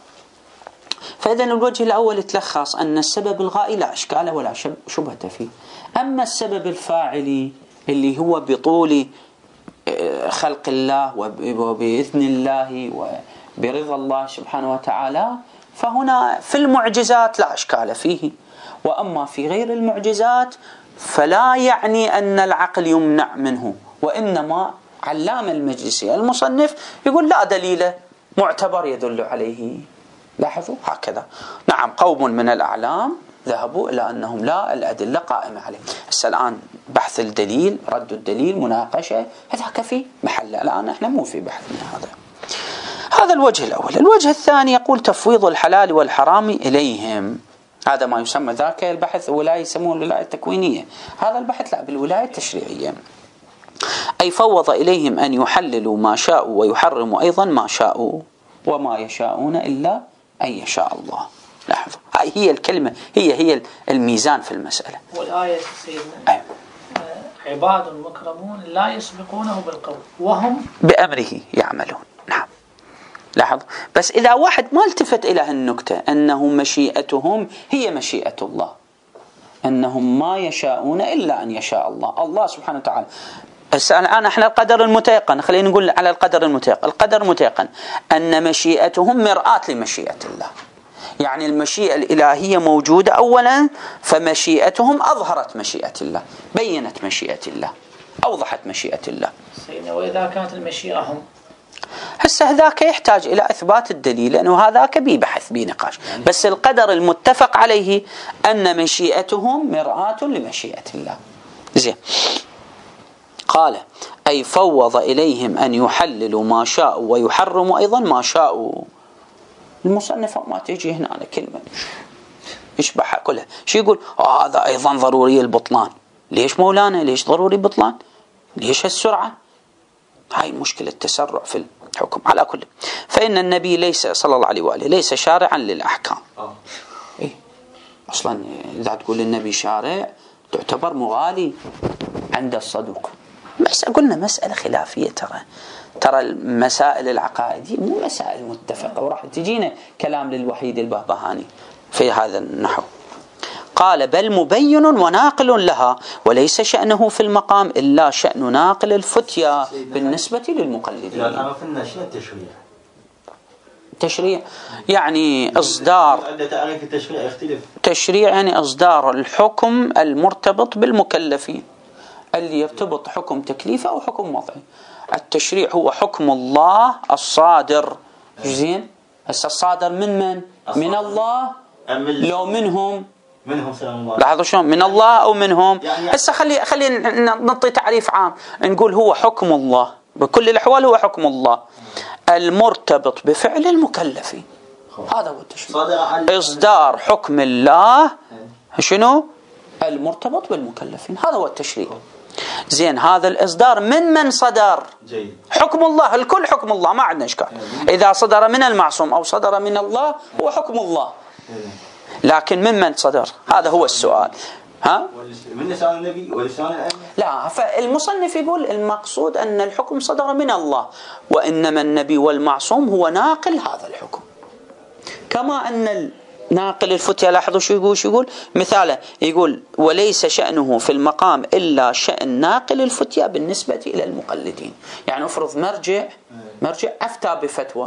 [SPEAKER 1] فإذا الوجه الأول يتلخص أن السبب الغائي لا إشكال ولا شبهة فيه. أما السبب الفاعلي اللي هو بطول خلق الله وبإذن الله برضا الله سبحانه وتعالى، فهنا في المعجزات لا إشكال فيه. وأما في غير المعجزات فلا يعني أن العقل يمنع منه، وإنما علام المجلسي المصنف يقول لا دليل معتبر يدل عليه. لاحظوا هكذا. نعم قوم من الأعلام ذهبوا إلى أنهم لا، الأدلة قائمة عليه. هسه الآن بحث الدليل، رد الدليل، مناقشة، هذا في محل. الآن احنا مو في بحث من هذا الوجه الأول. الوجه الثاني يقول تفويض الحلال والحرام إليهم. هذا ما يسمى ذاك البحث ولاية، يسمونه الولاية التكوينية. هذا البحث لا، بالولاية التشريعية. أي فوض إليهم أن يحللوا ما شاءوا ويحرموا أيضا ما شاءوا، وما يشاءون إلا أن يشاء الله. لاحظوا هاي هي الكلمة، هي الميزان في المسألة.
[SPEAKER 2] والآية سيدنا عباد مكرمون لا يسبقونه بالقول وهم بأمره
[SPEAKER 1] يعملون. نعم لاحظ. بس إذا واحد ما التفت إلى هالنكتة أنه مشيئتهم هي مشيئة الله، أنهم ما يشاءون إلا أن يشاء الله. الله سبحانه وتعالى الآن احنا القدر المتيقن، خلينا نقول على القدر المتيقن. القدر المتيقن أن مشيئتهم مرآة لمشيئة الله، يعني المشيئة الإلهية موجودة أولا، فمشيئتهم أظهرت مشيئة الله، بينت مشيئة الله، أوضحت مشيئة الله.
[SPEAKER 2] وإذا كانت المشيئة هم
[SPEAKER 1] هسه ذاك يحتاج إلى إثبات الدليل، لأنه هذاك ببحث بنقاش. بس القدر المتفق عليه أن مشيئتهم مرآة لمشيئة الله. زين. قال أي فوض إليهم أن يحللوا ما شاءوا ويحرموا أيضا ما شاءوا. المصنف ما تيجي هنا على كلمة يشبهها كلها. شو يقول؟ هذا أيضا ضروري البطلان. ليش مولانا؟ ليش ضروري بطلان؟ ليش هالسرعة؟ هاي مشكلة التسرع في الحكم. على كل، فإن النبي ليس صلى الله عليه وآله ليس شارعا للأحكام. إيه؟ أصلا إذا تقول النبي شارع تعتبر مغالي عند الصدوق. بس قلنا مسألة خلافية. ترى المسائل العقائدية مو مسائل متفقة، وراح تجينا كلام للوحيد البهبهاني في هذا النحو. قال بل مبين وناقل لها، وليس شأنه في المقام إلا شأن ناقل الفتيا بالنسبة للمقلدين. تشريع يعني إصدار، تشريع يعني إصدار الحكم المرتبط بالمكلفين، اللي يرتبط حكم تكليفي أو حكم وضعي. التشريع هو حكم الله الصادر. زين. هسه الصادر من الله لو منهم
[SPEAKER 3] سلام الله.
[SPEAKER 1] لاحظوا شلون من الله أو منهم. هسه خلي نعطي تعريف عام، نقول هو حكم الله بكل الأحوال، هو حكم الله المرتبط بفعل المكلفين. هذا هو التشريع، إصدار حكم الله شنو المرتبط بالمكلفين. هذا هو التشريع. زين. هذا الإصدار من صدر؟ حكم الله. الكل حكم الله، ما عندنا إشكال. إذا صدر من المعصوم أو صدر من الله هو حكم الله، لكن ممن صدر؟ هذا هو السؤال.
[SPEAKER 3] من لسان النبي ولسان الأئمة؟
[SPEAKER 1] لا، فالمصنف يقول المقصود أن الحكم صدر من الله، وإنما النبي والمعصوم هو ناقل هذا الحكم. كما أن ناقل الفتيا، لاحظوا شو يقول مثاله، يقول وليس شأنه في المقام إلا شأن ناقل الفتيا بالنسبة إلى المقلدين. يعني افرض مرجع أفتى بفتوى،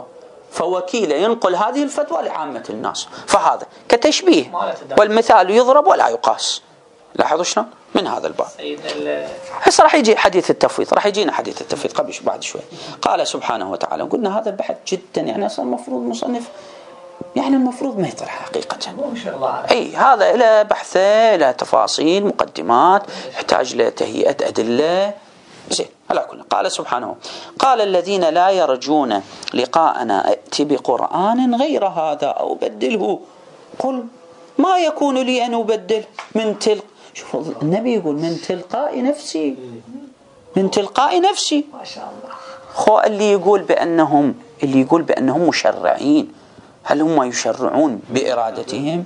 [SPEAKER 1] فوكيله ينقل هذه الفتوى لعامة الناس، فهذا كتشبيه والمثال يضرب ولا يقاس. لاحظوا شلون من هذا الباب. هسه راح يجي حديث التفويض، راح يجينا حديث التفويض قبل بعد شوي. قال سبحانه وتعالى، قلنا هذا البحث جدا يعني اصلا المفروض مصنف يعني المفروض ما يطرح حقيقة. اي هذا له بحثه، له تفاصيل، مقدمات، يحتاج له تهيئة أدلة. زين على كل. قال سبحانه، قال الذين لا يرجون لقاءنا ائت بقرآن غير هذا أو بدله. قل ما يكون لي أن أبدل من شوف النبي يقول من تلقاء نفسي، من تلقاء نفسي.
[SPEAKER 2] ما شاء الله.
[SPEAKER 1] خو اللي يقول بأنهم مشرعين، هل هم يشرعون بإرادتهم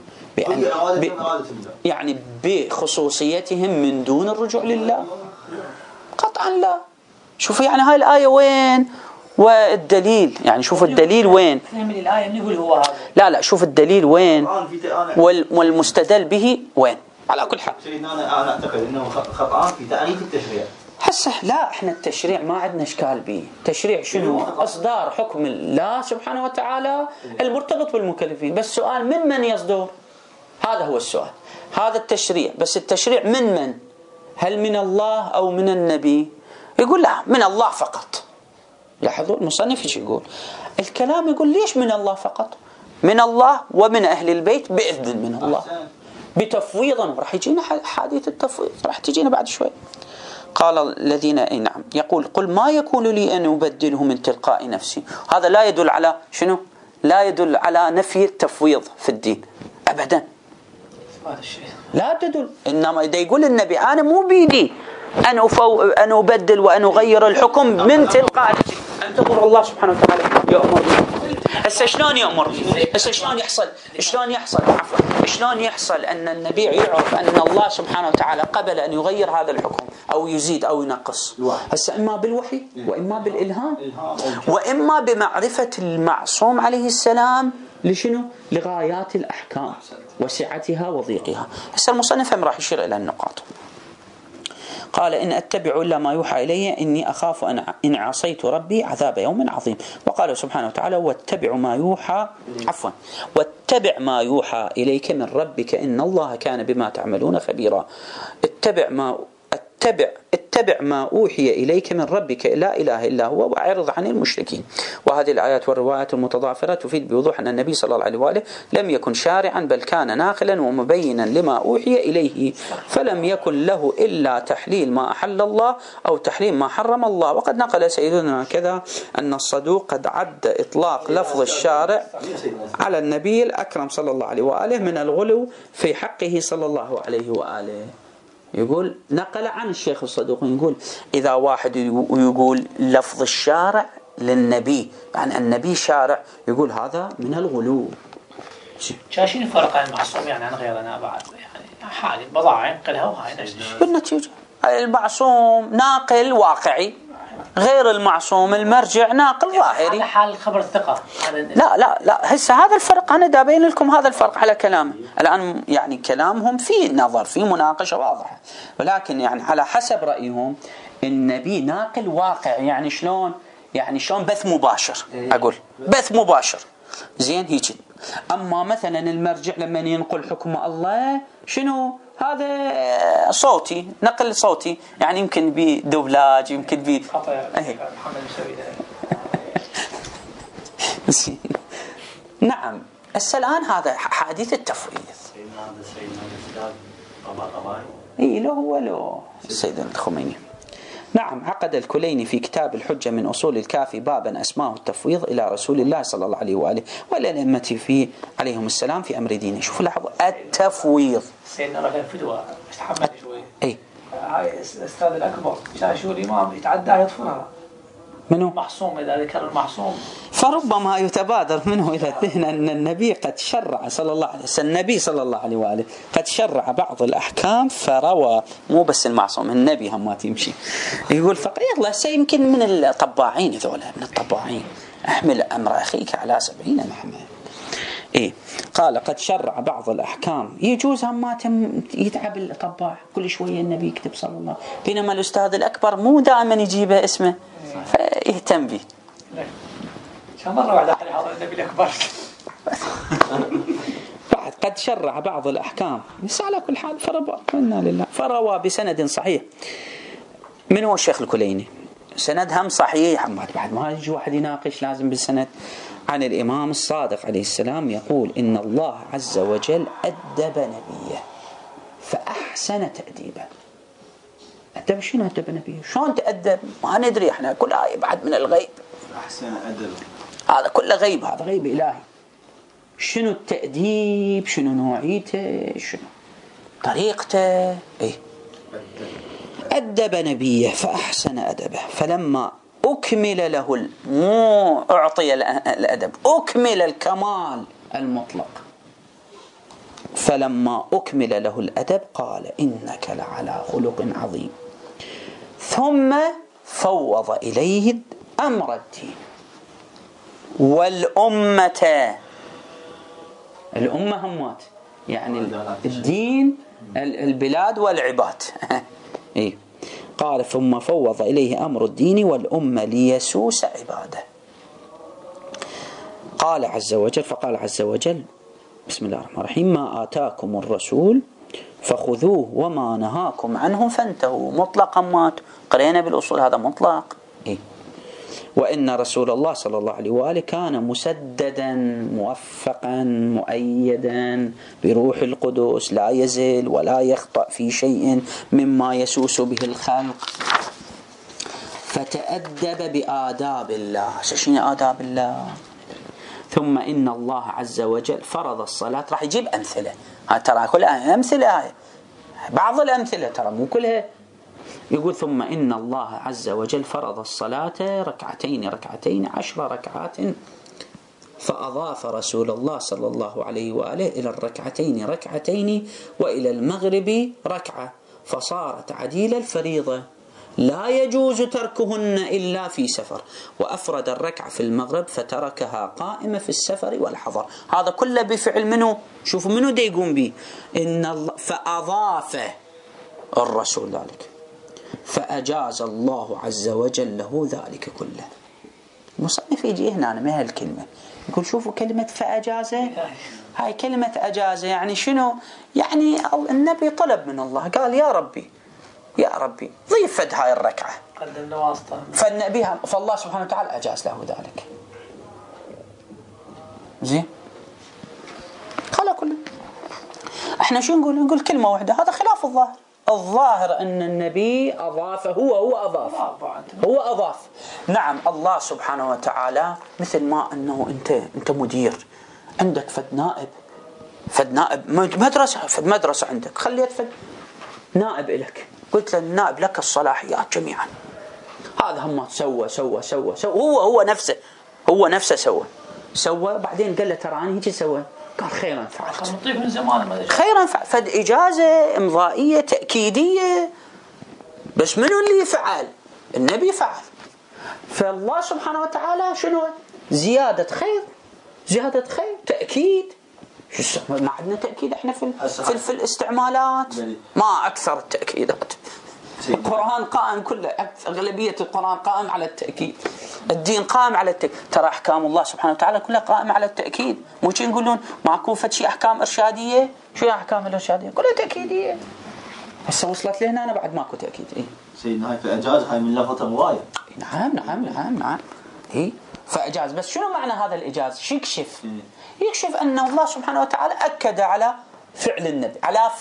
[SPEAKER 1] يعني بخصوصيتهم من دون الرجوع لله؟ قطعا لا. شوفوا يعني هاي الآية وين والدليل، يعني شوف الدليل وين.
[SPEAKER 2] من الآية نقول هو هذا.
[SPEAKER 1] لا شوف الدليل وين والمستدل به وين. على كل حال
[SPEAKER 3] أنا أعتقد أنه خطأ في تعريف التشريع.
[SPEAKER 1] هسه لا، احنا التشريع ما عندنا اشكال به. تشريع شنو؟ اصدار حكم الله سبحانه وتعالى المرتبط بالمكلفين. بس سؤال من يصدر؟ هذا هو السؤال. هذا التشريع، بس التشريع من؟ هل من الله او من النبي؟ يقول لا، من الله فقط. لاحظوا المصنف ايش يقول؟ الكلام يقول ليش من الله فقط؟ من الله ومن اهل البيت باذن من الله بتفويضا. راح يجينا حديث التفويض، راح تجينا بعد شوي. قال الذين نعم يقول قل ما يكون لي أن أبدله من تلقاء نفسي. هذا لا يدل على شنو؟ لا يدل على نفي التفويض في الدين أبدا، لا تدل. إنما إذا يقول النبي أنا مو بيدي أن أبدل وأن أغير الحكم من تلقاء نفسي، انتظر الله سبحانه وتعالى يأمر به. هسه شلون يأمر به؟ هسه شلون يحصل أن النبي يعرف أن الله سبحانه وتعالى قبل أن يغير هذا الحكم أو يزيد أو ينقص؟ هسه إما بالوحي وإما بالإلهام وإما بمعرفة المعصوم عليه السلام لشنو؟ لغايات الأحكام وسعتها وضيقها. هسه المصنف راح يشير إلى النقاط. قال إن أتبع إلا ما يوحى إلي إني أخاف إن عصيت ربي عذاب يوم عظيم. وقال سبحانه وتعالى واتبع ما يوحى إليك من ربك إن الله كان بما تعملون خبيرا. اتبع ما أوحي إليك من ربك لا إله إلا هو وأعرض عن المشركين. وهذه الآيات والروايات المتضافرة تفيد بوضوح أن النبي صلى الله عليه وآله لم يكن شارعا بل كان ناقلا ومبينا لما أوحي إليه، فلم يكن له إلا تحليل ما أحل الله أو تحريم ما حرم الله. وقد نقل سيدنا كذا أن الصدوق قد عد إطلاق لفظ الشارع على النبي الأكرم صلى الله عليه وآله من الغلو في حقه صلى الله عليه وآله. يقول نقل عن الشيخ الصدوق يقول إذا واحد يقول لفظ الشارع للنبي يعني النبي شارع، يقول هذا من الغلو.
[SPEAKER 2] شاشين الفرق عن المعصوم يعني عن غيرنا بعد يعني حالي بضاعة ينقلها وهاي نفس الشيء.
[SPEAKER 1] بالنتيجة المعصوم ناقل واقعي، غير المعصوم المرجع ناقل ظاهري.
[SPEAKER 2] هذا حال خبر الثقة.
[SPEAKER 1] لا هسه هذا الفرق أنا دا أبين لكم هذا الفرق على كلامي الآن. يعني كلامهم فيه نظر، فيه مناقشة واضحة، ولكن يعني على حسب رأيهم النبي ناقل واقع. يعني شلون؟ يعني شلون بث مباشر، أقول بث مباشر زين هيك. أما مثلا المرجع لما ينقل حكم الله شنو؟ هذا صوتي، نقل صوتي، يعني يمكن بدوبلاج، يمكن ب نعم. الآن هذا حديث التفويض. اي له السيد الخميني. نعم. عقد الكليني في كتاب الحجة من أصول الكافي بابا أسماه التفويض إلى رسول الله صلى الله عليه وآله والأئمة في عليهم السلام في أمر دينه. شوفوا لحظة التفويض.
[SPEAKER 2] سيدنا رجل فدوى استحمل شوي.
[SPEAKER 1] أي
[SPEAKER 2] هاي الأستاذ الأكبر شو الإمام يتعدى يطفرها.
[SPEAKER 1] منو؟
[SPEAKER 2] معصوم. إذا ذكر المعصوم
[SPEAKER 1] فربما يتبادر منه إلى الذهن أن النبي قد شرع صلى الله عليه وسلم، النبي صلى الله عليه وآله قد شرع بعض الأحكام فروى مو بس المعصوم، النبي هم ما تمشي. يقول فقط يلا يمكن من الطباعين ذولا، من الطباعين. أحمل أمر أخيك على 70 محمل. إيه قال قد شرع بعض الأحكام يجوز هم ما يتعب الطباع كل شوية النبي يكتب صلى الله، بينما الأستاذ الأكبر مو دائما يجيبه اسمه فيهتم به.
[SPEAKER 2] مرة واحدة النبي الأكبر.
[SPEAKER 1] بعد قد شرع بعض الأحكام، بس على كل حال فروى بسند صحيح. من هو الشيخ الكليني؟ سند هم صحيح، بعد ما يجي واحد يناقش لازم بالسند. عن الإمام الصادق عليه السلام يقول إن الله عز وجل أدب نبيه فأحسن تأديبه. أدب شنو أدب نبيه؟ شلون تأدب؟ ما ندري احنا، كل آية بعد من الغيب.
[SPEAKER 3] أحسن أدب،
[SPEAKER 1] هذا كله غيب، هذا غيب إلهي. شنو التأديب؟ شنو نوعيته؟ شنو طريقته؟ إيه؟ أدب نبيه فأحسن أدبه فلما أكمل له مو أعطي الأدب، أكمل الكمال المطلق، فلما أكمل له الأدب قال إنك لعلى خلق عظيم، ثم فوض إليه أمر الدين والأمة. الأمة همات يعني الدين، البلاد والعباد. إيه؟ قال ثم فوض إليه أمر الدين والأمة ليسوس عباده. قال عز وجل، فقال عز وجل بسم الله الرحمن الرحيم ما آتاكم الرسول فخذوه وما نهاكم عنه فانتهوا. مطلقا مات، قرينا بالأصول هذا مطلق. إيه؟ وإن رسول الله صلى الله عليه وآله كان مسددا موفقا مؤيدا بروح القدس لا يزل ولا يخطأ في شيء مما يسوس به الخلق، فتأدب بآداب الله. شنو آداب الله؟ ثم إن الله عز وجل فرض الصلاة. راح يجيب أمثلة، ترى كلها أمثلة، بعض الأمثلة ترى مو كلها. يقول ثم إن الله عز وجل فرض الصلاة ركعتين 10 ركعات، فأضاف رسول الله صلى الله عليه وآله إلى الركعتين ركعتين وإلى المغرب ركعة، فصارت عديل الفريضة لا يجوز تركهن إلا في سفر، وأفرد الركعة في المغرب فتركها قائمة في السفر والحضر. هذا كله بفعل منه، شوفوا منه دا يقوم به إن الله، فأضاف الرسول ذلك فأجاز الله عز وجل له ذلك كله. المصنف يجي هنا ما هي الكلمة، يقول شوفوا كلمة فأجازه، هاي كلمة أجازه يعني شنو؟ يعني النبي طلب من الله، قال يا ربي ضيف فد هاي الركعة،
[SPEAKER 2] قدمنا واسطة،
[SPEAKER 1] فالنبي فالله سبحانه وتعالى أجاز له ذلك. زين، قال كله. احنا شو نقول كلمة واحدة، هذا خلاف الظاهر. الظاهر أن النبي أضاف، هو أضاف. نعم الله سبحانه وتعالى مثل ما أنه أنت مدير، عندك فد نائب مدرسة عندك، خليت فد نائب إلك، قلت له النائب لك الصلاحيات جميعا، هذا هم سوى هو نفسه سوى بعدين قال له ترى أنا هيك سوى، قال خيرا فعلت،
[SPEAKER 2] من زمان
[SPEAKER 1] خيرا فعلت. فد إجازة إمضائية تأكيدية، بس منو اللي فعل؟ النبي فعل. فالله سبحانه وتعالى شنو؟ زيادة خير تأكيد. ما عندنا تأكيد احنا في الاستعمالات، ما أكثر التأكيدات. القرآن قائم كله، أغلبية القرآن قائم على التأكيد، الدين قائم على التأكيد. ترى أحكام الله سبحانه وتعالى كلها قائمة على التأكيد. مو شي يقولون معكو فد أحكام إرشادية، شو أحكام الإرشادية؟ كلها تأكيدية. هسه وصلت لهنا أنا بعد ماكو تأكيد. إيه
[SPEAKER 3] سيدنا هاي فأجاز، هاي من لفظة مغاية.
[SPEAKER 1] نعم. إيه فأجاز، بس شنو معنى هذا الإجاز؟ شو يكشف أن الله سبحانه وتعالى أكد على فعل النبي،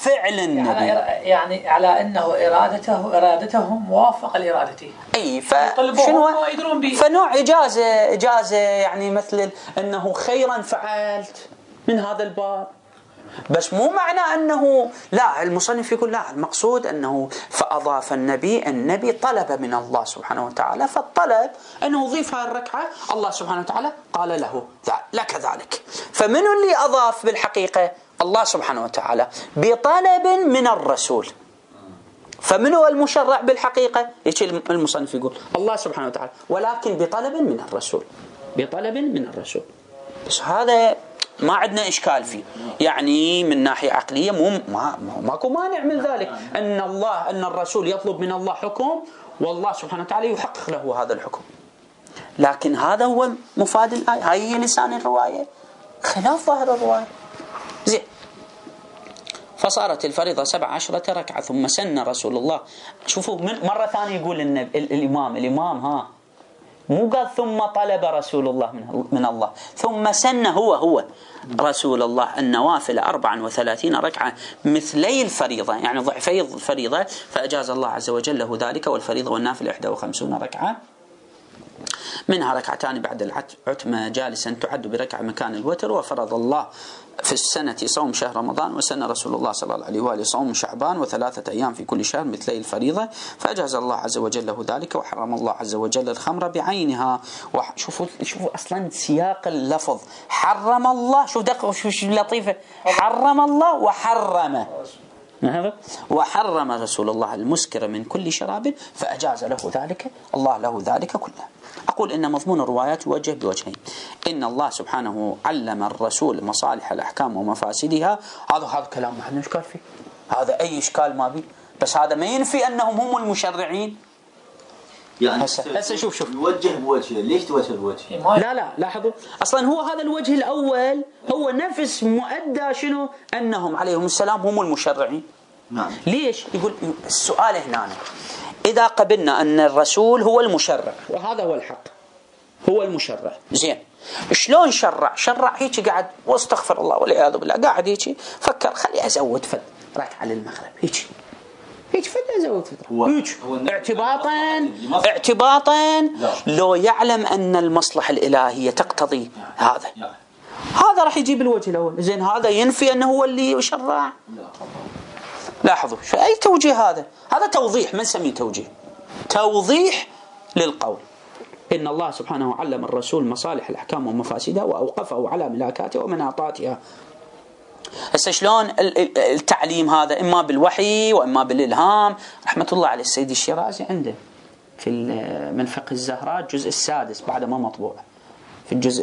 [SPEAKER 2] يعني على أنه إرادته موافقة لإرادته.
[SPEAKER 1] أي فنوع إجازة يعني مثل أنه خيرا فعلت من هذا الباب. بس مو معنى أنه لا، المصنف يقول لا، المقصود أنه فأضاف النبي طلب من الله سبحانه وتعالى، فالطلب أنه يضيف هذه الركعة، الله سبحانه وتعالى قال له لك ذلك. فمن اللي أضاف بالحقيقة؟ الله سبحانه وتعالى بطلب من الرسول. فمن هو المشرع بالحقيقة؟ يجي المصنف يقول الله سبحانه وتعالى، ولكن بطلب من الرسول. بس هذا ما عندنا إشكال فيه، يعني من ناحية عقلية ماكو مانع من ذلك، أن الرسول يطلب من الله حكم والله سبحانه وتعالى يحقق له هذا الحكم. لكن هذا هو مفاد الآية، هاي هي لسان الرواية خلاف ظاهر الرواية. زين. فصارت الفريضة 17 ركعة ثم سن رسول الله. شوفوا مرة ثانية يقول الإمام مو قال ثم طلب رسول الله من الله، ثم سن هو رسول الله النوافل 34 ركعة مثلي الفريضة، يعني ضعفي الفريضة، فأجاز الله عز وجل له ذلك. والفريضة والنافل 51 ركعة، منها ركعتان بعد العتمة جالسا تعد بركعة مكان الوتر. وفرض الله في السنة صوم شهر رمضان، وسن رسول الله صلى الله عليه وآله صوم شعبان و3 أيام في كل شهر مثلي الفريضة، فأجاز الله عز وجل له ذلك. وحرم الله عز وجل الخمر بعينها. شوفوا أصلا سياق اللفظ، حرم الله، شوف دقة شوف لطيفة، حرم الله وحرم رسول الله المسكر من كل شراب، فأجاز له ذلك الله له ذلك كله. أقول إن مضمون الروايات يوجه بوجهين: إن الله سبحانه علم الرسول مصالح الأحكام ومفاسدها، هذا كلام ما عندنا إشكال فيه، هذا أي إشكال ما بي، بس هذا ما ينفي أنهم هم المشرعين.
[SPEAKER 3] يعني
[SPEAKER 1] هسه شوف
[SPEAKER 3] يوجه بوجه، ليش توجه بوجه؟
[SPEAKER 1] لا لاحظوا، أصلا هو هذا الوجه الأول هو نفس مؤدى شنو؟ أنهم عليهم السلام هم المشرعين.
[SPEAKER 3] نعم.
[SPEAKER 1] ليش؟ يقول السؤال هنا، إذا قبلنا أن الرسول هو المشرع، وهذا هو الحق، هو المشرع، زين، شلون شرع هيك قاعد واستغفر الله والعياذ بالله، قاعد هيك فكر خلي أزود فد ركعة للمغرب، هيك فد أزود فد هيك اعتباطا لو يعلم أن المصلحة الإلهية تقتضي هذا راح يجيب الوجه الأول. زين، هذا ينفي أنه هو اللي يشرع؟ لاحظوا أي توجيه هذا توضيح، ما نسميه توضيح للقول. إن الله سبحانه علم الرسول مصالح الأحكام ومفاسدها وأوقفه على ملاكاتها ومناطاتها. هسه شلون التعليم هذا؟ إما بالوحي وإما بالإلهام. رحمة الله على السيد الشيرازي عنده في من فقه الزهراء الجزء السادس بعد ما مطبوع، في الجزء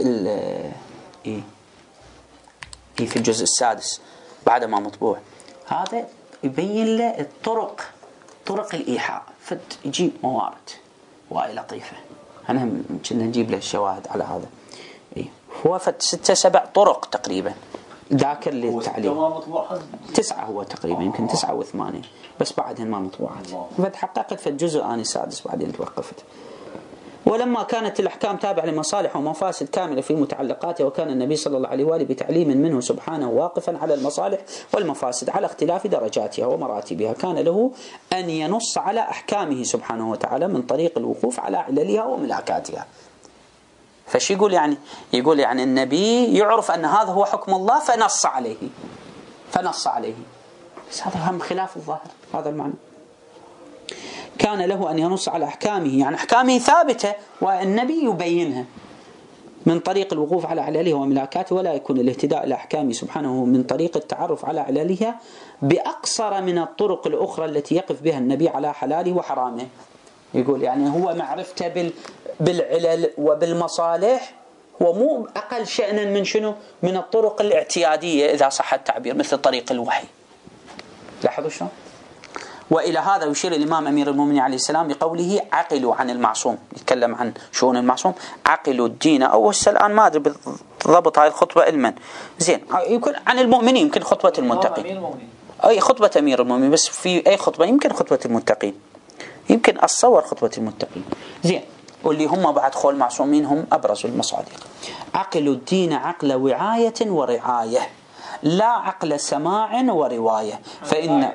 [SPEAKER 1] في الجزء السادس بعد ما مطبوع، هذا يبين له طرق الإيحاء، يجيب موارد واي لطيفة، أنا كنا نجيب له الشواهد على هذا. هو 6-7 طرق تقريبا ذاكر للتعليم، 9 هو تقريبا، يمكن 9 و8، بس بعدهم ما مطبوعات، فتحققت في الجزء الآن السادس بعدين توقفت. ولما كانت الأحكام تابعة لمصالح ومفاسد كاملة في متعلقاتها، وكان النبي صلى الله عليه وآله بتعليم منه سبحانه واقفا على المصالح والمفاسد على اختلاف درجاتها ومراتبها، كان له أن ينص على أحكامه سبحانه وتعالى من طريق الوقوف على عللها وملاكاتها. فش يقول يعني النبي يعرف أن هذا هو حكم الله فنص عليه، بس هذا هم خلاف الظاهر، هذا المعنى. كان له أن ينص على أحكامه، يعني أحكامه ثابتة والنبي يبينها من طريق الوقوف على عللها وملاكاتها، ولا يكون الاهتداء إلى أحكامه سبحانه من طريق التعرف على عللها بأقصر من الطرق الأخرى التي يقف بها النبي على حلاله وحرامه. يقول يعني هو معرفته بالعلل وبالمصالح ومو أقل شأنا من شنو؟ من الطرق الاعتيادية إذا صح التعبير، مثل طريق الوحي. لاحظوا شلون؟ وإلى هذا يشير الإمام أمير المؤمنين عليه السلام بقوله عقلوا عن المعصوم، يتكلم عن شؤون المعصوم، عقلوا الدين، أو هسه الآن ما أدري بالضبط هاي الخطبة علما، زين، يمكن عن المؤمنين، يمكن خطبة المتقين، أي خطبة أمير المؤمنين، بس في أي خطبة يمكن خطبة المتقين، يمكن أتصور خطبة المتقين، زين، واللي هم بعد خول معصومين هم أبرز المصادق. عقلوا الدين عقل وعاية ورعاية، لا عقل سماع ورواية، فإن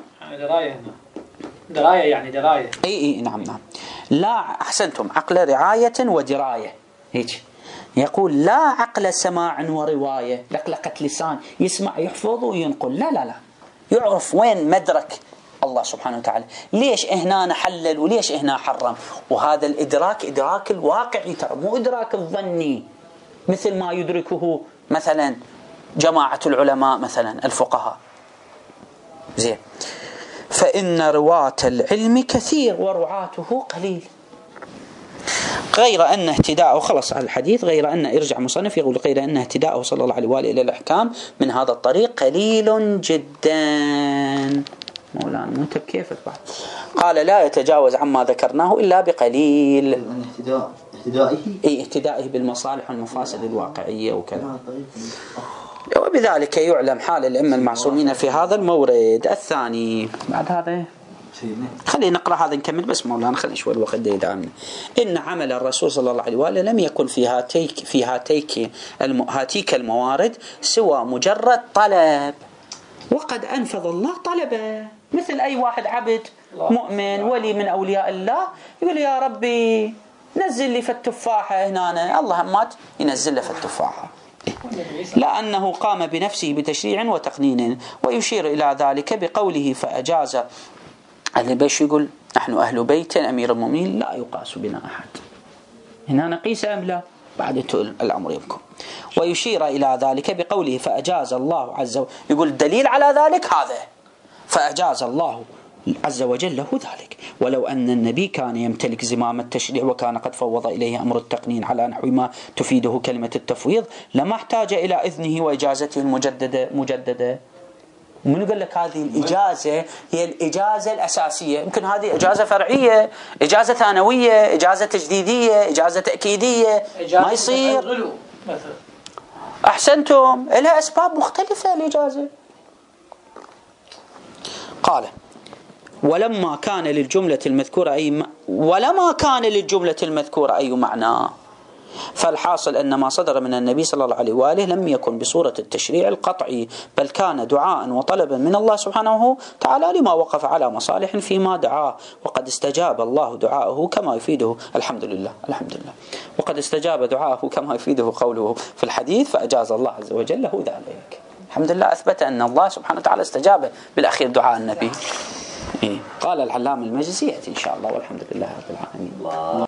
[SPEAKER 2] دراية يعني دراية.
[SPEAKER 1] اي نعم لا، احسنتم، عقل رعاية ودراية، هيك يقول لا عقل سماع ورواية، لقلقة لسان يسمع يحفظ وينقل، لا يعرف وين مدرك الله سبحانه وتعالى، ليش هنا نحلل وليش هنا حرم. وهذا الإدراك إدراك الواقعي، ترى مو إدراك الظني مثل ما يدركه مثلا جماعة العلماء مثلا الفقهاء، زين. فإن رواة العلم كثير ورعاته قليل، غير أن اهتداءه، خلص على الحديث، غير أن ارجع مصنف يقول غير أن اهتداءه صلى الله عليه وآله إلى الأحكام من هذا الطريق قليل جدا. مولانا مو انت بكيفك بعد. قال لا يتجاوز عما ذكرناه إلا بقليل.
[SPEAKER 3] الاهتداء
[SPEAKER 1] اهتدائه بالمصالح والمفاسد الواقعية وكذا. وبذلك يعلم حال الأئمة المعصومين في هذا المورد. الثاني بعد هذا خلينا نقرأ هذا نكمل بس مولانا خلينا شوي الوقت يدعمنا. إن عمل الرسول صلى الله عليه وآله لم يكن في هاتيك الموارد سوى مجرد طلب، وقد أنفذ الله طلبه، مثل أي واحد عبد مؤمن ولي من أولياء الله يقول يا ربي نزل لي في التفاحة هنا، الله همات ينزل له في التفاحة، لأنه قام بنفسه بتشريع وتقنين. ويشير إلى ذلك بقوله فأجاز أهل البيت، يقول نحن أهل بيت أمير المؤمنين لا يقاس بنا أحد. هنا نقيس أم لا؟ بعد الأمر يمكن. ويشير إلى ذلك بقوله فأجاز الله عز وجل، يقول الدليل على ذلك هذا، فأجاز الله عز وجل له ذلك. ولو أن النبي كان يمتلك زمام التشريع وكان قد فوض إليه أمر التقنين على نحو ما تفيده كلمة التفويض لما احتاج إلى إذنه وإجازته مجددة. من يقول لك هذه الإجازة هي الإجازة الأساسية، يمكن هذه إجازة فرعية، إجازة ثانوية، إجازة تجديدية، إجازة تأكيدية، ما يصير. أحسنتم، لها أسباب مختلفة الإجازة. قال ولما كان للجملة المذكورة أي معنى، فالحاصل أن ما صدر من النبي صلى الله عليه وآله لم يكن بصورة التشريع القطعي، بل كان دعاء وطلبا من الله سبحانه تعالى لما وقف على مصالح فيما دعاه، وقد استجاب الله دعاءه كما يفيده الحمد لله وقد استجاب دعاءه كما يفيده قوله في الحديث فأجاز الله عز وجل له ذلك. الحمد لله أثبت أن الله سبحانه وتعالى استجاب بالأخير دعاء النبي. قال العلامة المجلسي يأتي إن شاء الله، والحمد لله رب العالمين.